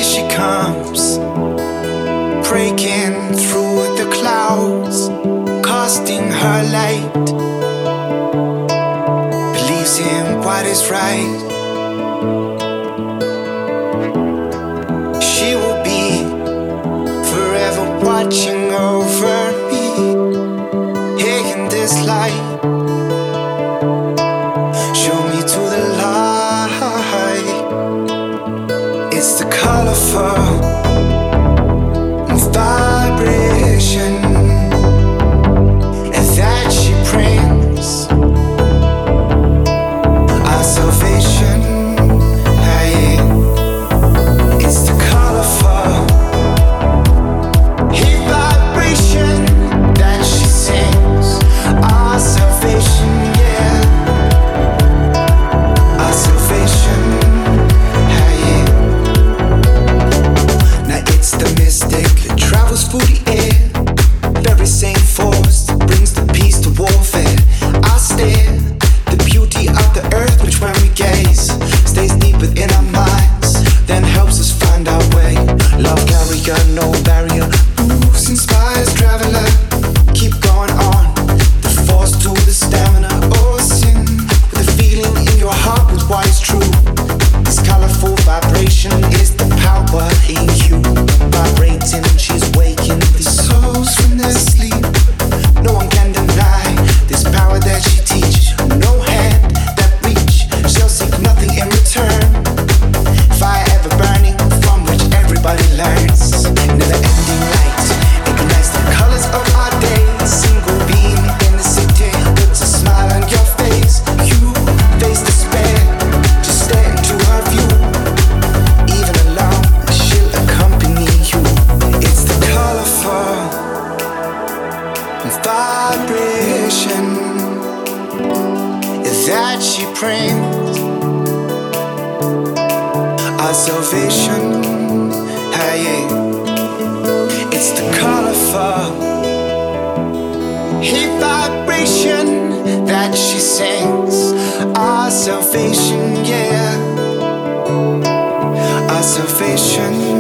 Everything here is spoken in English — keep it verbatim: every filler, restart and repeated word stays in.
she comes, breaking through the clouds, casting her light, believes in what is right. She will be forever watching over me, here in this light. Show me to the light. It's the colorful vibration that she brings, our salvation. Hey, it's the colorful vibration that she sings, our salvation. Yeah, our salvation. Hey, now it's the mystic that travels through the air, very same force that brings the peace to warfare. I stare, the beauty of the earth, which when we gaze stays deep within our minds, then helps us find our way. Love carrier, no barrier, moves, inspires, traveler. Keep going on, the force to the stamina. Oh, sin with a feeling in your heart with what is true. This colorful vibration is the power in you, vibrating. She's waking the souls from their sleep. No one can deny this power that she teaches. No hand that reach shall seek nothing in return. Fire ever burning from which everybody learns. Never ending light ignites the colors of our day. Single beam in the city puts a smile on your face. You face despair, just stare into her view. Even alone, she'll accompany you. It's the colorful vibration that she brings, our salvation. Hey, it's the colorful vibration that she sings, our salvation. Yeah, our salvation.